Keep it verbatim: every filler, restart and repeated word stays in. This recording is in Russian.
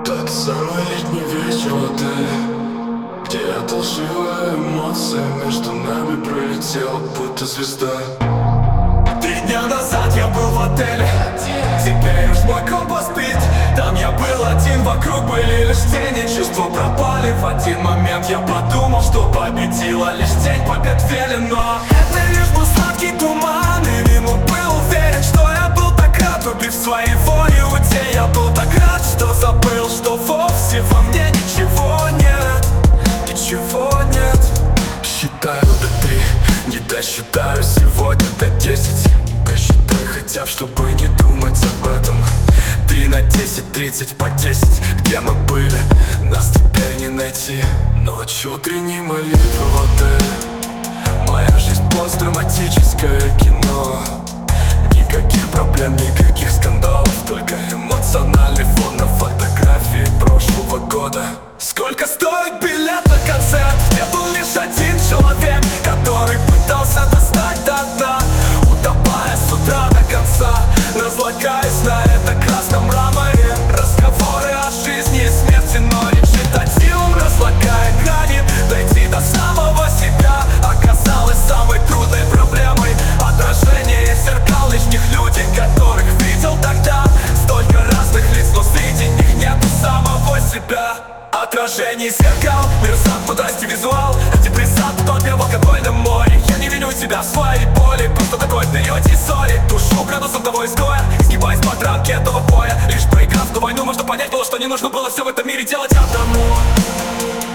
Тот самый летний вечер в отеле, где одолжила эмоция, между нами пролетела будто звезда. Три дня назад я был в отеле, теперь уж мой компас спит. Там я был один, вокруг были лишь тени. Чувства пропали в один момент. Я подумал, что победила лишь тень, побед велен. Но это лишь был сладкий туман, и ему был уверен, что я был так рад, убив своей волей утей. Я был так рад, что забыл, что вовсе во мне ничего нет. Ничего нет. Считаю до три, не досчитаю сегодня до десять. Посчитай хотя бы, чтобы не думать об этом. Три на десять, тридцать по десять. Где мы были, нас теперь не найти. Ночью утренней молитвы в отеле. Моя жизнь постдраматическое кино. Никаких проблем, никаких скандалов, только эмоциональный фон на фотографии прошлого года. Сколько стоит билет на концерт? Где был лишь один человек, который пытался достать до дна, утопая с утра до конца, разлагаясь на этом красном мраморе. Разговоры о жизни и смерти, но речитативом разлагая грани. Дойти до самого себя оказалось самой трудной проблемой. Отражение зеркал лишних людей, которых видел тогда. Столько разных лиц, но среди них нету самого себя. Отражение зеркал, вирусат, мудрости, визуал. Антипрессант, тот в алкогольном море. Я не виню себя в своей боли, просто такой вперед и соли. Душу градусом того изгоя, изгибаясь по рамке этого боя. Лишь проиграв ту войну, можно понять было, что не нужно было все в этом мире делать одному.